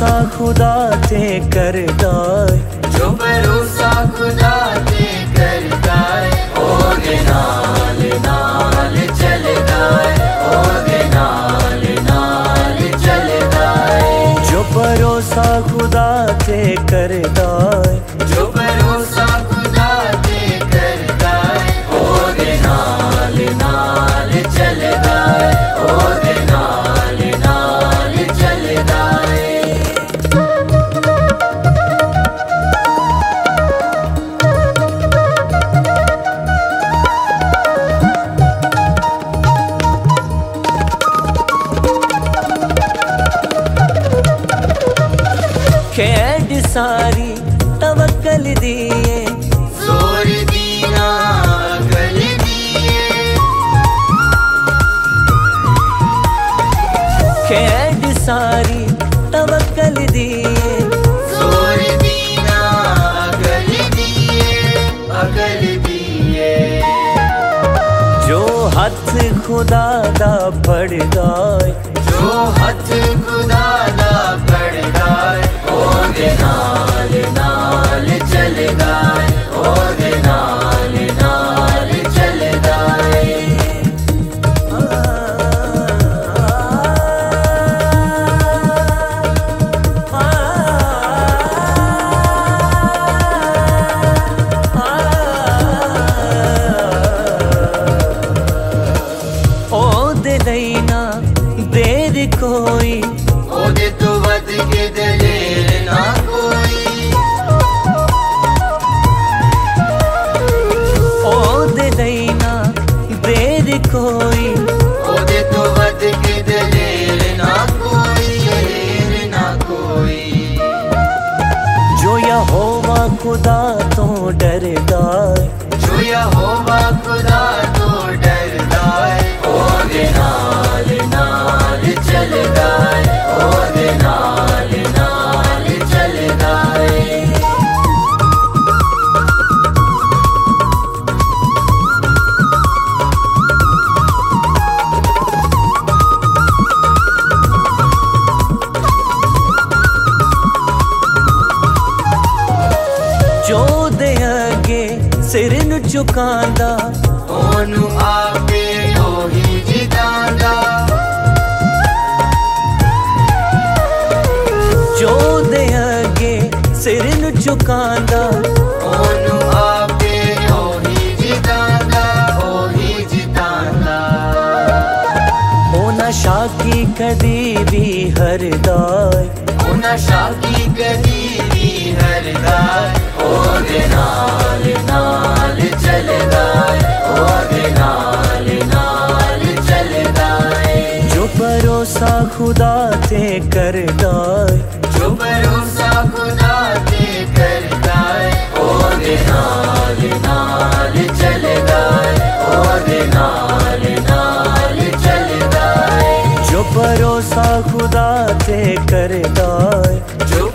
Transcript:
भरोसा खुदा ते करदा है, जो भरोसा खुदा ते करदा है, ओदे नाल नाल चलदा है, ओदे नाल नाल चलदा है। जो भरोसा खुदा ते करदा है, जो भरोसा खुदा ते करदा है, ओदे नाल नाल चलदा है, ओदे नाल नाल चलदा है। खेड सारी तवक्कल दिए, जोर दीना अकल दिए, खेड सारी तवक्कल दिए, जोर दीना अकल दिए, अकल दिए। जो हथ खुदा दा फड़दा है, जो हथ खुदा दा फड़दा है, ओदे नाल नाल चलदा है, ओदे नाल नाल चलदा है। ओदे लई ना देर कोई, ओदे तो वध के दलेर ना कोई, ओदे लई ना देर कोई, ओदे तो वध के दलेर ना कोई, दलेर ना कोई। जो यहोवा खुदा तो डरदा है, जो यहोवा खुदा तो डरदा है, ओदे नाल नाल चलदा है, ओदे नाल नाल चलदा है। जो दे अगे सिर नु झुकांदा, ओनू आपे ओही जितांदा, जो दे अगे सिर नु झुकांदा, ओनू आपे ओही जितांदा, ओही जितांदा। ओ नशा की कदी भी हरदा है, ओ नशा की कदी भी हरदा है, ओदे नाल नाल चलदा है, ओदे नाल नाल चलदा है। जो भरोसा खुदा ते करदा है, जो भरोसा खुदा ते करदा है, ओदे नाल नाल चलदा है, ओदे नाल नाल चलदा है। जो भरोसा खुदा ते करदा है, जो